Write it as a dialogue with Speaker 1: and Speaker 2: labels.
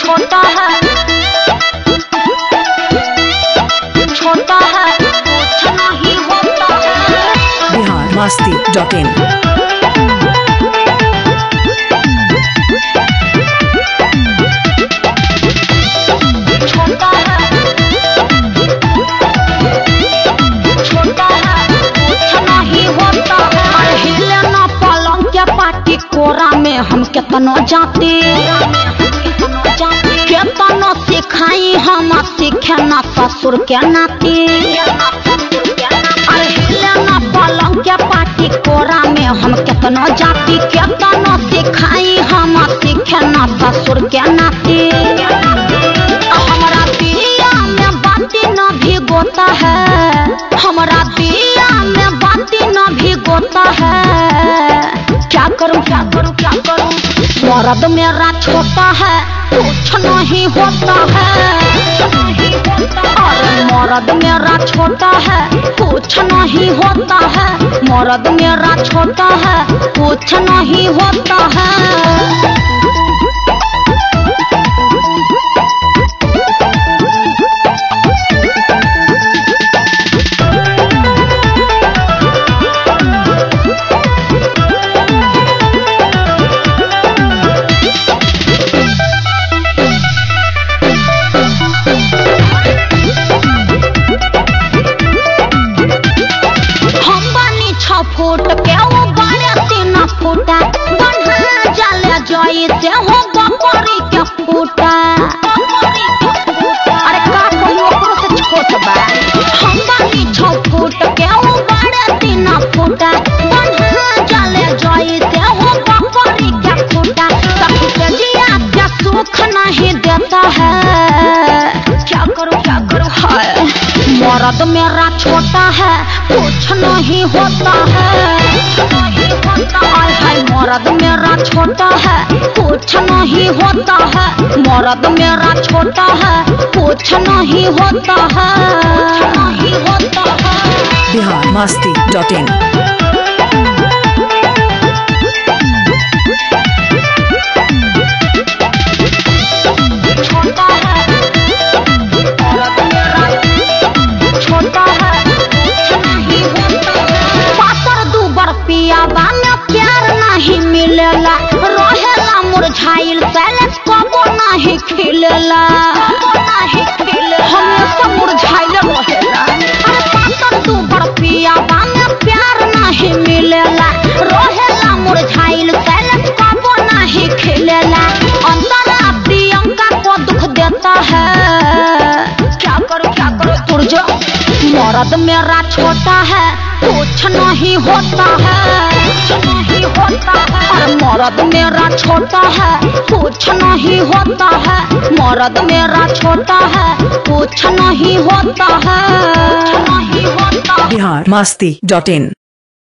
Speaker 1: छोटा है कुछ नहीं होता है।
Speaker 2: biharmasti.in
Speaker 1: कोरा में हम केतनो जाते केतनो सिखाई हम सीखे ना ससुर के नाते। अरे हिलना पलंग के पाटी कोरा में हम केतनो जाती केतनो सिखाई हम सीखे ना ससुर के नाते। हमारा दिया में बाती न भिगोता है हमारा दिया में बाती न भिगोता है। क्या करूं मर्द मेरा छोटा है कुछ नहीं होता है। अरे मर्द मेरा छोटा है कुछ नहीं होता है। मर्द मेरा छोटा है कुछ नहीं होता है। फूट के वो बड़े 3 फूटा बन्हा जले जोई से हो बकरी के फूटा। अरे का कोई ओकरो से छोट बा हम बानी 6 फूट के वो बड़े 3 फूटा बन्हा जले जोई से हो बकरी के फूटा। सखी से जिया के सुख नहीं देता है। क्या करूं हाय मर्द मेरा छोटा है कुछ नहीं होता है। हाय मर्द मेरा छोटा है कुछ नहीं होता है। मर्द मेरा छोटा है कुछ नहीं होता है।
Speaker 2: biharmasti.in
Speaker 1: मिलेला रहेला मुरझाइल सैलेस कबो नहीं खिलेला हमेशा मुरझाइल रहेला। पातर 2 बरपिया में प्यार नहीं मिलेला रहेला मुरझाइल सैलेस कबो नहीं खिलेला। अंतरा प्रियंका को दुख देता है। क्या करूं तुरजो मर्द मेरा छोटा है कुछ नहीं होता है। अरे मर्द मेरा छोटा है कुछ नहीं होता है। मर्द मेरा छोटा है कुछ नहीं होता है।
Speaker 2: biharmasti.in